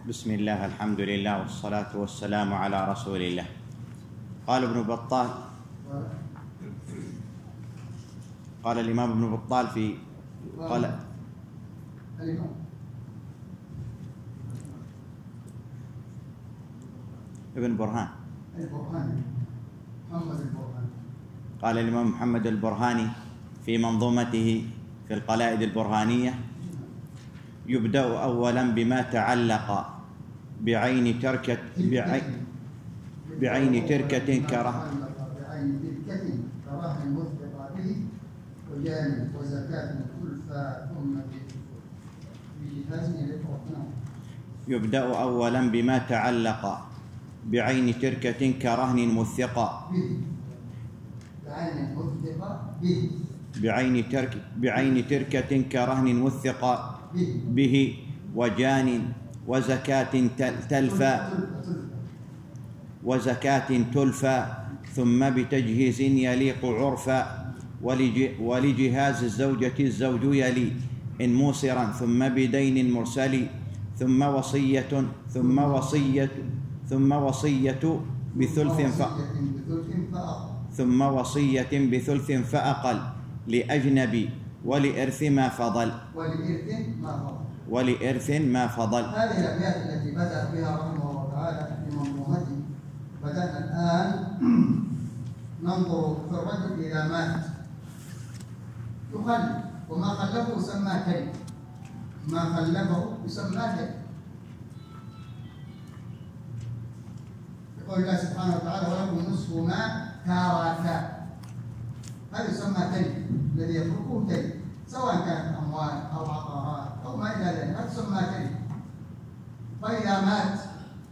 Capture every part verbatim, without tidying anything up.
بسم الله، الحمد لله، والصلاة والسلام على رسول الله. قال ابن بطال قال الإمام ابن بطال في قال ابن برهان قال الإمام محمد البرهاني في منظومته في القلائد البرهانية: يبدأ أولا بما تعلق بعين تركة بعين, بعين تركة كره بعين تركة كراهن مثبطة به وجانب وزكاة كلفة ثم بجهاز للرحمن. يبدأ أولا بما تعلق بعين تركة كرهن مثقة بعين مثقة به بعين ترك بعين تركة كرهن مثقة به وجان وزكاة تلفى وزكاة تلفى ثم بتجهيز يليق عرفا ولجهاز الزوجة الزوج يلي إن موسرا ثم بدين مرسل ثم وصية ثم وصية ثم وصية بثلث ثم وصية بثلث فأقل لأجنبي ولإرث ما فضل ولإرث ما فضل. هذه الأبيات التي بدأ بها رحمه الله تعالى في منظومته. بدأنا الآن ننظر في الرجل إذا مات يخلف، وما خلفه يسمى كلب، ما خلفه يسمى كلب. يقول الله سبحانه وتعالى: ولكم نصف ما ترك. هذا يسمى كلب، الذي يتركه كلب، سواء كانت أموال أو عقارات أو ما إلى ذلك، هذا يسمى كلب. فإذا مات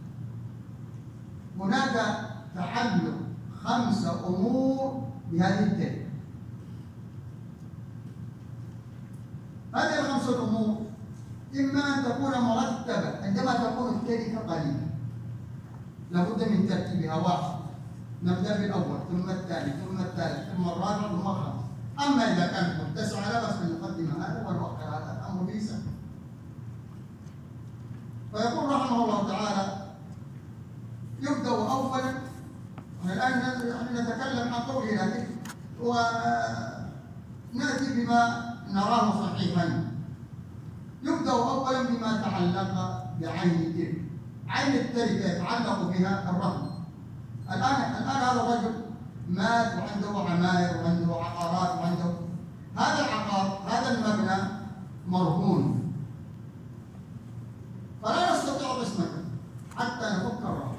هناك تعلق خمسة أمور بهذه الكلب. هذه الخمسة الأمور إما أن تكون مرتبة عندما تكون التركة قليلة، لابد من ترتيبها. واحد، نبدأ بالأول ثم الثاني ثم الثالث ثم الرابع ثم الخامس. أما إذا كانت متسعة لا بأس بالمقدمة هذا والوقت هذا الأمر به سهل. فيقول رحمه الله تعالى: يبدأ أولا، الآن نتكلم عن قوله لكن ونأتي بما نراه صحيحا. يبدأ أولا بما تعلق بعين التركة. عين التركة يتعلق بها الرهن. الآن الآن هذا الرجل مات وعنده عماير وعنده عقارات وعنده هذا العقار، هذا المبنى مرهون، فلا نستطيع قسمته حتى نفك الرهن.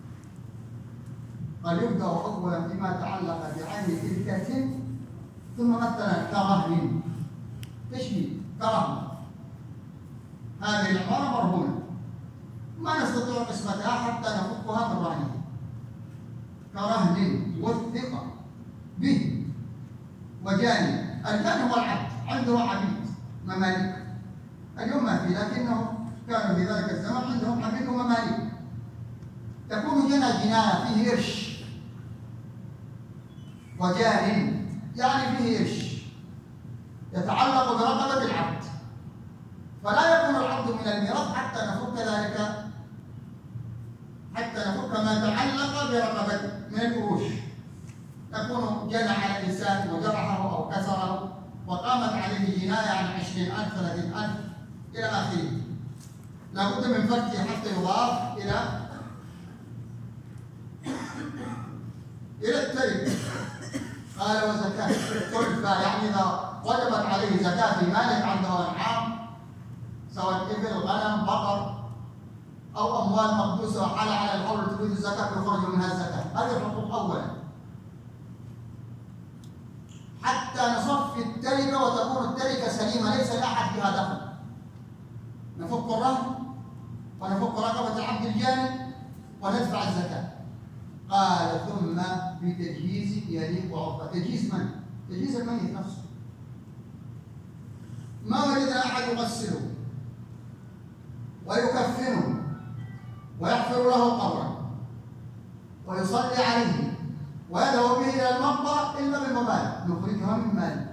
قال: يبدأ أولا بما تعلق بعين تركة، ثم مثلا كرهن، تشبيه كرهن، هذه العمارة مرهونة ما نستطيع قسمتها حتى نفكها من رهنها. كرهن وثق به وجاني. الجاني هو العبد، عنده عبيد مماليك. اليوم ما في، لكنهم كانوا في ذلك الزمن عندهم عبيد ومماليك. تكون جنى جناية فيه قرش، وجان يعني فيه قرش يتعلق برقبة العبد، فلا يكون العبد من الميراث حتى نفك ذلك، حتى نفك ما تعلق برقبته من القروش. يكون جنى على الإنسان وجرحه أو كسره وقامت عليه جناية عن عشرين ألف ثلاثين ألف إلى آخره، لابد من فكه حتى يضاف إلى إلى التركة. قال: وزكاة تلفى، يعني إذا وجبت عليه زكاة في مالك عنده أنعام سواء إبل غنم بقر أو أموال مقدوسة وحال على الحول تريد الزكاة يخرج منها الزكاة. هذه الحقوق أولا حتى نصفي التركة وتكون التركة سليمة ليس لأحد فيها دخل. نفك الرهن ونفك رقبة العبد الجاني وندفع الزكاة. قال: ثم بتجهيز يليق عرفا. تجهيز من؟ تجهيز الميت نفسه. ما وجدنا أحد يغسله ويكفنه ويحفر له قبرا ويصلي عليه ويذهب به إلى المقبرة إلا بالمبالغ نخرجها من ماله.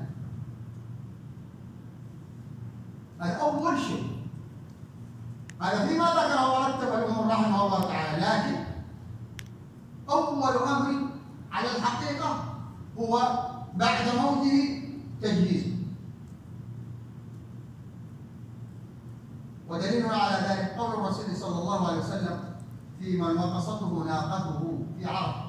هذا أول شيء. هذا فيما ذكره ورتب هو بعد موته تجهيزه. ودليل على ذلك قول الرسول صلى الله عليه وسلم في من وقصته ناقته في عرفه،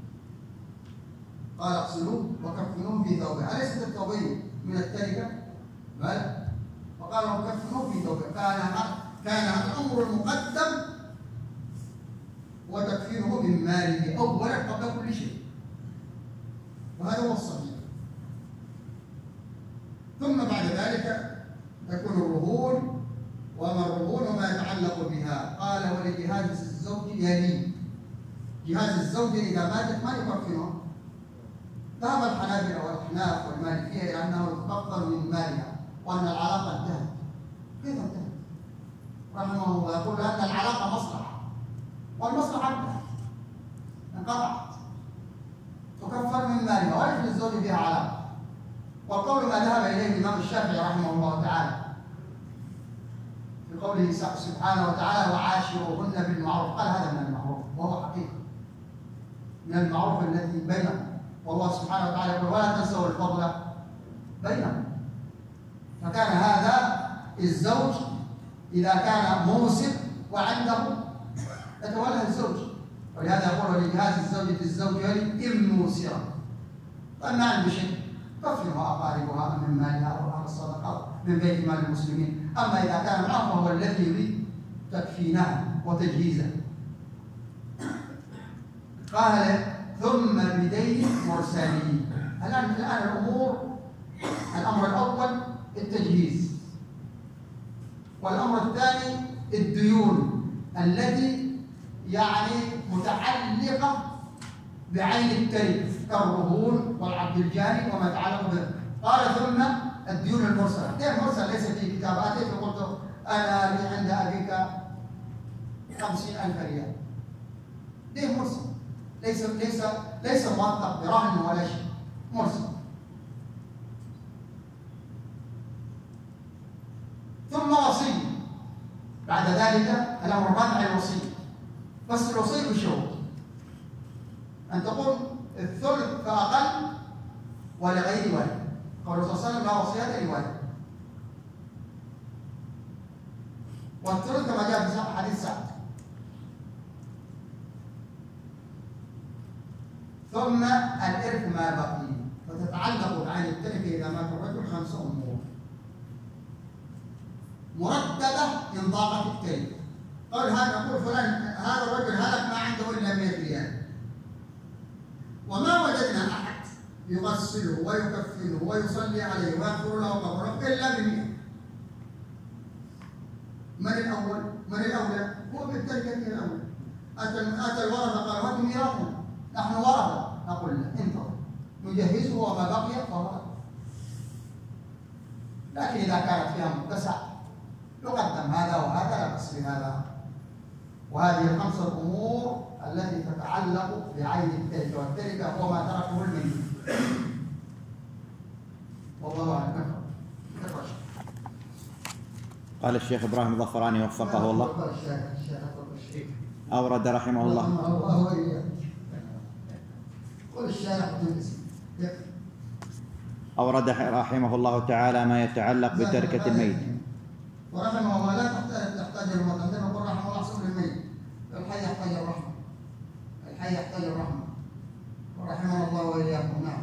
قال اغسلوه وكفنوه في ثوبه. أليست الثوبين من التركه؟ بلى. وقال وكفنوه في ثوبه. كان كان الامر المقدم وتكفينه من ماله اولا قبل كل شيء، وهذا هو الصحيح. ثم بعد ذلك تكون الرهون، وما الرهون وما يتعلق بها. قال ولجهاز الزوج يلي. جهاز الزوج اذا ماتت ما يكفنه. ذهب الحنابلة والأحناف والمالكية إلى أنه يتبطل من مالها وأن العلاقة انتهت. كيف انتهت؟ رحمه الله يقول أن العلاقة مصلحة، والمصلحة انتهت، انقطعت، تكفر من مالها وليس للزوج فيها علاقة. والقول ما ذهب إليه الإمام الشافعي رحمه الله تعالى في قوله سبحانه وتعالى وعاشروهن بالمعروف، قال هذا من المعروف، وهو حقيقة من المعروف الذي بينهم. والله سبحانه وتعالى يقول ولا تنسوا الفضل بينهم. فكان هذا الزوج إذا كان موسر وعنده يتولى الزوج، ولهذا يقول لجهاز الزوجة الزوج يلي إن موسرا. طيب ما عنده شيء كفرها أقاربها من مالها أو أهل الصدقات من بيت مال المسلمين. أما إذا كان معه فهو الذي يريد تكفينها وتجهيزها. قال ثم بدين مرسلين. الآن الآن الأمور، الأمر الأول التجهيز، والأمر الثاني الديون التي يعني متعلقة بعين التركة كالرهون والعبد الجاني وما يتعلق به. قال ثم الديون المرسلة. الدين المرسل ليس في كتاباتك فقلت أنا لي عند أبيك خمسين ألف ريال. دين مرسل ليس ليس ليس موثق برهن ولا شيء، مرسل. ثم وصية. بعد ذلك الأمر منع الوصية، بس الوصية بشروط أن تقول الثلث فأقل ولغير والد. قال صلى الله عليه وسلم لا وصية لوالد. والثلث كما جاء في حديث سعد. ثم الإرث ما بقي، وتتعلق بعين التركة إذا مات الرجل خمس أمور مرتبة إن ضاقت التركة. قال هذا نقول فلان هذا الرجل هلك ما عنده إلا مئة ريال، وما وجدنا أحد يغسله ويكفنه ويصلي عليه ويغفر له قبره إلا بمئة. من الأول؟ من الأولى؟ هو بالتركة الأول. أتى أتى الورثة قال هذا ميراثنا، نحن ورثة. نقول له انتظر نجهزه وما بقي فهو. لكن إذا كانت فيها متسع يقدم هذا وهذا لا بأس بهذا. وهذه الخمسة الأمور التي تتعلق بعين التركة، والتركة هو ما تركه الميت. والله أعلم. قال الشيخ إبراهيم الظفراني وفقه الله أورد رحمه الله أورد رحمه الله تعالى ما يتعلق بتركة الميت. ورحمه الله لا تحتاج الوطن، عندما نقول رحمه الله احسن الميت. الحي يحتاج الرحمة، الحي يحتاج الرحمة، ورحمه الله وإياكم. نعم.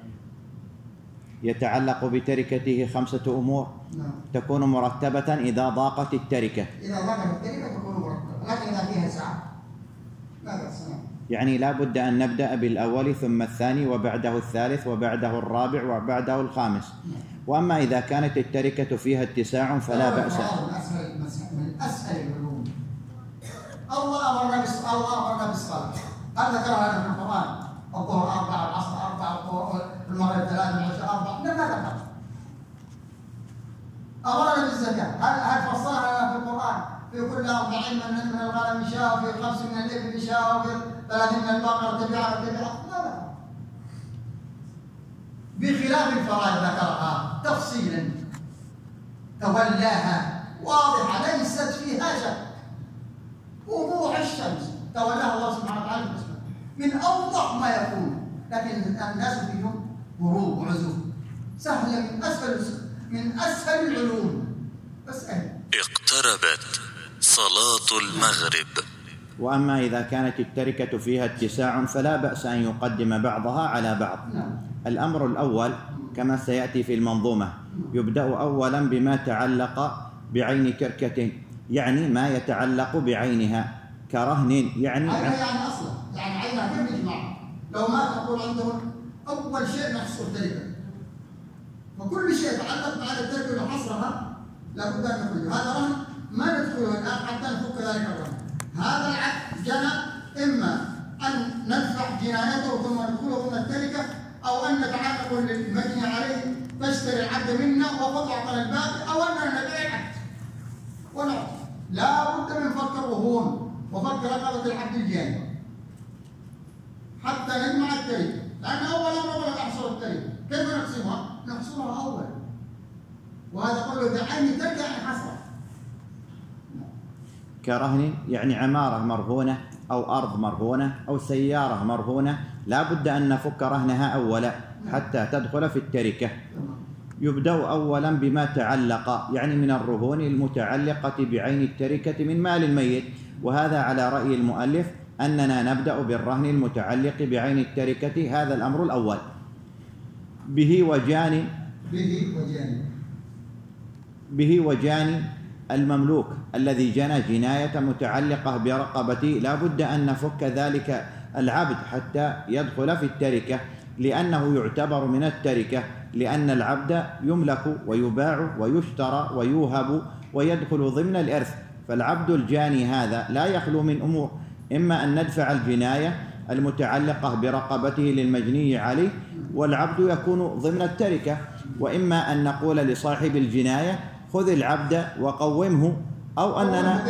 يتعلق بتركته خمسة أمور نعم. تكون مرتبة إذا ضاقت التركة. إذا ضاقت التركة تكون مرتبة، لكن إذا فيها سعة لا بأس. يعني لا بد أن نبدأ بالأول ثم الثاني وبعده الثالث وبعده الرابع وبعده الخامس. وأما إذا كانت التركة فيها اتساع فلا بأس. من أسهل العلوم. الله أمرنا بس الله أمرنا بالصلاة. هذا ذكرها في القرآن. الظهر أربعة، العصر أربعة، الظهر المغرب ثلاثة، العشاء أربعة. لم ذكر. أمرنا بالزكاة. هل هل فصلها في القرآن؟ في كل أربعين من من الغنم شاة، وفي خمس من الإبل شاة، وفي ثلاثين من البقر تبعها تبعها. لا لا. بخلاف الفرائض ذكرها تفصيلا تولاها واضحة ليست فيها شك، وضوح الشمس تولاها الله سبحانه وتعالى من أوضح ما يكون. لكن الناس فيهم فروض وعزوف سهلة، من أسهل من أسهل العلوم. أسهل. اقتربت صلاة المغرب. وأما إذا كانت التركة فيها اتساع فلا بأس أن يقدم بعضها على بعض. نعم. الأمر الأول كما سيأتي في المنظومة يبدأ أولا بما تعلق بعين تركة، يعني ما يتعلق بعينها كرهن، يعني عينها يعني أصلا، يعني عينها كيف نجمع؟ لو ما تقول عندهم أول شيء نحصر تركة، فكل شيء يتعلق بعد التركة وحصرها لابد أن نخرجه. هذا رهن ما ندخله الآن حتى نفك ذلك الرهن. هذا العقد جنى إما أن ندفع جنايته ثم ندخله ضمن التركة، أو أن نتعلق للمجني عليه تشتري العبد منا وقد أعطنا الباقي، أو أننا نبيع العبد ونعطي. لا بد من فك الرهون وفك رقبة العبد الجاني حتى نجمع التركة، لأن أولا نبغى نحصر التركة. كيف نقسمها؟ نحصرها أولا، وهذا كله بعين تركة يعني حصر. كرهن يعني عمارة مرهونة أو أرض مرهونة أو سيارة مرهونة، لا بد أن نفك رهنها أولا حتى تدخل في التركة. يبدأ أولا بما تعلق، يعني من الرهون المتعلقة بعين التركة من مال الميت، وهذا على رأي المؤلف أننا نبدأ بالرهن المتعلق بعين التركة. هذا الأمر الأول. به وجان به وجان به وجان المملوك الذي جنى جناية متعلقة برقبته، لا بد أن نفك ذلك العبد حتى يدخل في التركة، لأنه يعتبر من التركة، لأن العبد يملك ويباع ويشترى ويوهب ويدخل ضمن الإرث. فالعبد الجاني هذا لا يخلو من أمور، إما أن ندفع الجناية المتعلقة برقبته للمجني عليه والعبد يكون ضمن التركة، وإما أن نقول لصاحب الجناية خذ العبد وقومه، أو أننا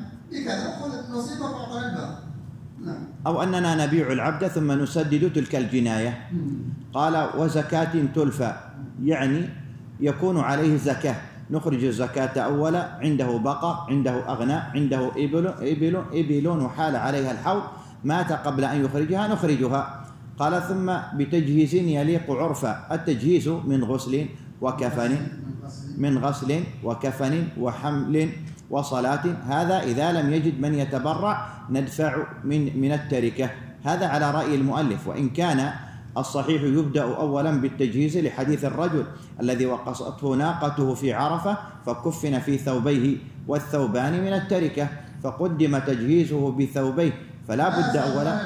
أو أننا نبيع العبد ثم نسدد تلك الجناية. قال وزكاة تلفى، يعني يكون عليه زكاة، نخرج الزكاة أولا، عنده بقر، عنده أغناء، عنده إبل إبل إبل وحال عليها الحول، مات قبل أن يخرجها نخرجها. قال ثم بتجهيز يليق عرفا، التجهيز من غسل وكفن من غسل وكفن وحمل وصلاة، هذا إذا لم يجد من يتبرع ندفع من من التركة. هذا على رأي المؤلف، وإن كان الصحيح يبدأ أولا بالتجهيز لحديث الرجل الذي وقصته ناقته في عرفة فكفن في ثوبيه والثوبان من التركة، فقدم تجهيزه بثوبيه، فلا بد أولا.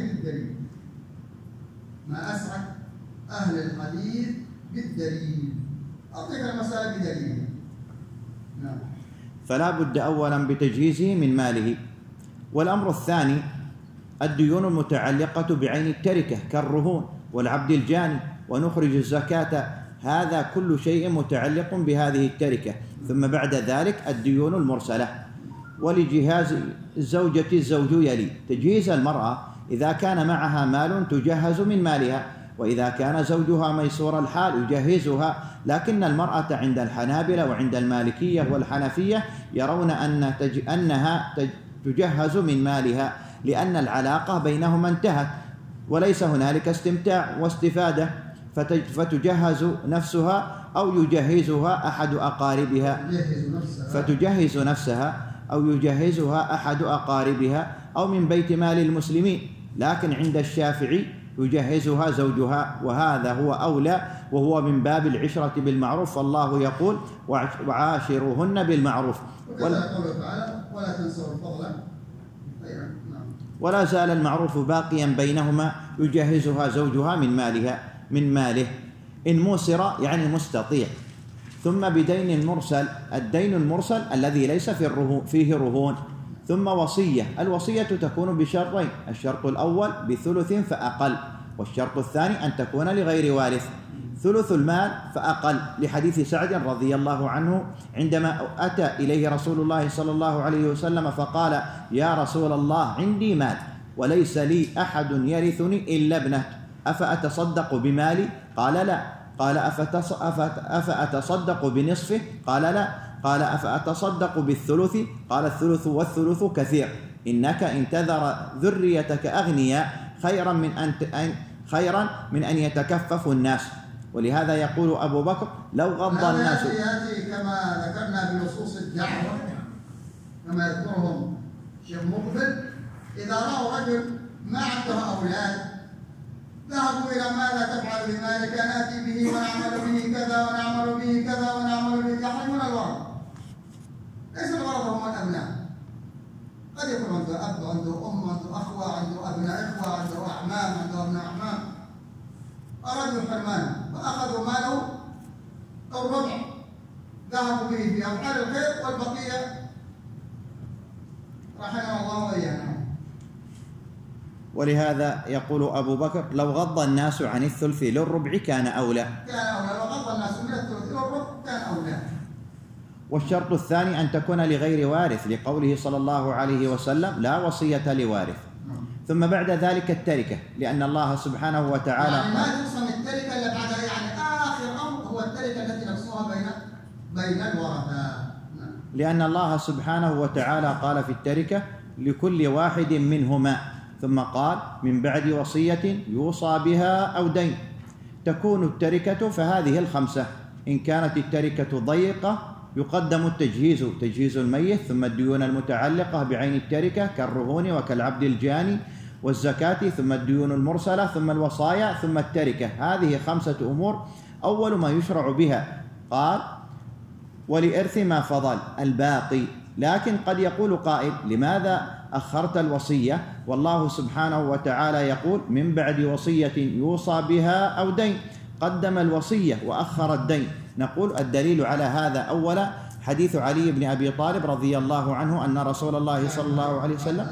ما أسعد أهل الحديث بالدليل، أعطيك المسألة بدليل. نعم. فلا بد أولا بتجهيزه من ماله. والأمر الثاني الديون المتعلقة بعين التركة كالرهون والعبد الجاني، ونخرج الزكاة، هذا كل شيء متعلق بهذه التركة. ثم بعد ذلك الديون المرسلة. ولجهاز الزوجة الزوج يلي تجهيز المرأة إذا كان معها مال تجهز من مالها، وإذا كان زوجها ميسور الحال يجهزها. لكن المرأة عند الحنابلة وعند المالكية والحنفية يرون أن تج... أنها تج... تجهز من مالها، لأن العلاقة بينهما انتهت وليس هنالك استمتاع واستفادة، فتج... فتجهز نفسها أو يجهزها أحد أقاربها، فتجهز نفسها أو يجهزها أحد أقاربها أو من بيت مال المسلمين. لكن عند الشافعي يجهزها زوجها، وهذا هو أولى، وهو من باب العشرة بالمعروف، فالله يقول وعاشروهن بالمعروف. ولا ولا تنسوا الفضل. ولا زال المعروف باقيا بينهما، يجهزها زوجها من مالها من ماله إن موسر يعني مستطيع. ثم بدين المرسل، الدين المرسل الذي ليس في الرهون فيه رهون. ثم وصية، الوصية تكون بشرطين، الشرط الأول بثلث فأقل، والشرط الثاني أن تكون لغير وارث. ثلث المال فأقل لحديث سعد رضي الله عنه عندما أتى إليه رسول الله صلى الله عليه وسلم فقال يا رسول الله عندي مال وليس لي أحد يرثني إلا ابنه، أفأتصدق بمالي؟ قال لا. قال أفأتصدق بنصفه؟ قال لا. قال أفأتصدق بالثلث؟ قال الثلث والثلث كثير، إنك إن تذر ذريتك أغنياء خيرا من أن خيرا من أن يتكففوا الناس. ولهذا يقول أبو بكر لو غض الناس. هذا يأتي كما ذكرنا بنصوص الدعوة كما يذكرهم شيخ مقبل، إذا رأوا رجل ما عنده أولاد ذهبوا إلى ماذا تفعل بمالك؟ نأتي به ونعمل به كذا ونعمل به كذا ونعمل به، يحرمون الورث. ليس الورثة هم الأبناء، قد يكون عنده أب، عنده أم، عنده أخوة، عنده أبناء إخوة، عنده أعمام، عنده أبناء أعمام، أرادوا حرمانه فأخذوا ماله الربع ذهبوا به في أفعال الخير والبقية رحمه الله وإيانا. ولهذا يقول أبو بكر لو غض الناس عن الثلث للربع كان أولى. كان أولى، لو غض الناس من الثلث للربع كان أولى. والشرط الثاني أن تكون لغير وارث، لقوله صلى الله عليه وسلم لا وصية لوارث. ثم بعد ذلك التركة، لأن الله سبحانه وتعالى يعني ما تقسم التركة إلا بعد، يعني آخر أمر هو التركة التي نقسمها بين بين الورثة. لأن الله سبحانه وتعالى قال في التركة لكل واحد منهما، ثم قال من بعد وصية يوصى بها أو دين. تكون التركة فهذه الخمسة. إن كانت التركة ضيقة يقدم التجهيز، تجهيز الميت، ثم الديون المتعلقة بعين التركة كالرهون وكالعبد الجاني والزكاة، ثم الديون المرسلة، ثم الوصايا، ثم التركة. هذه خمسة أمور أول ما يشرع بها. قال ولإرث ما فضل الباقي. لكن قد يقول قائل لماذا أخرت الوصية والله سبحانه وتعالى يقول من بعد وصية يوصى بها أو دين؟ قدم الوصية وأخر الدين. نقول الدليل على هذا أولا حديث علي بن أبي طالب رضي الله عنه أن رسول الله صلى الله عليه وسلم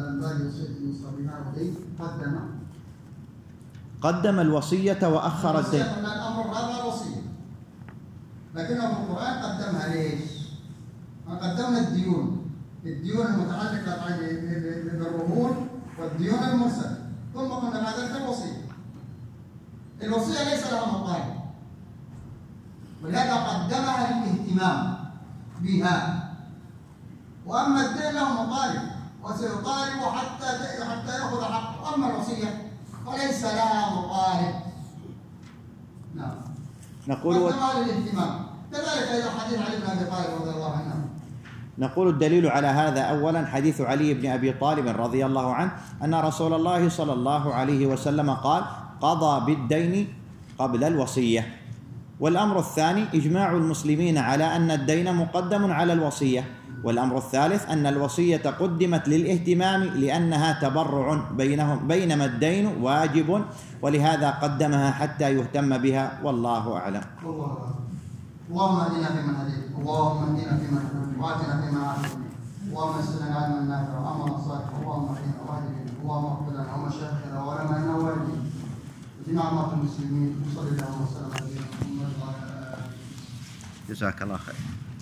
قدم الوصية وأخر الدين. الأمر هذا وصية، لكنه في القرآن قدمها ليش؟ قدمنا الديون، الديون المتعلقة بالرهون والديون المرسلة، ثم قلنا بعد ذلك الوصية. الوصية ليس لها مطالب، ولهذا قدمها للاهتمام بها. وأما الدين له مطالب وسيطالب حتى حتى يأخذ حقه، أما الوصية فليس لها مطالب. نعم. نقول قدمها للاهتمام، كذلك إذا حديث علي بن أبي طالب رضي الله عنه. نقول الدليل على هذا أولا حديث علي بن أبي طالب رضي الله عنه أن رسول الله صلى الله عليه وسلم قال قضى بالدين قبل الوصية. والأمر الثاني إجماع المسلمين على أن الدين مقدم على الوصية. والأمر الثالث أن الوصية قدمت للاهتمام لأنها تبرع بينهم، بينما الدين واجب ولهذا قدمها حتى يهتم بها. والله أعلم. اللهم اهدنا فيمن هديت، اللهم اهدنا فيمن هديت، وآتنا فيما عافيت، اللهم اسلنا علما نافعا وعملا صالحا، اللهم اهدنا واهدنا، اللهم اغفر لنا ومشايخنا وعلمائنا والدينا وجميع اموات المسلمين. وصلى الله وسلم على نبينا محمد وعلى اله. جزاك الله خير.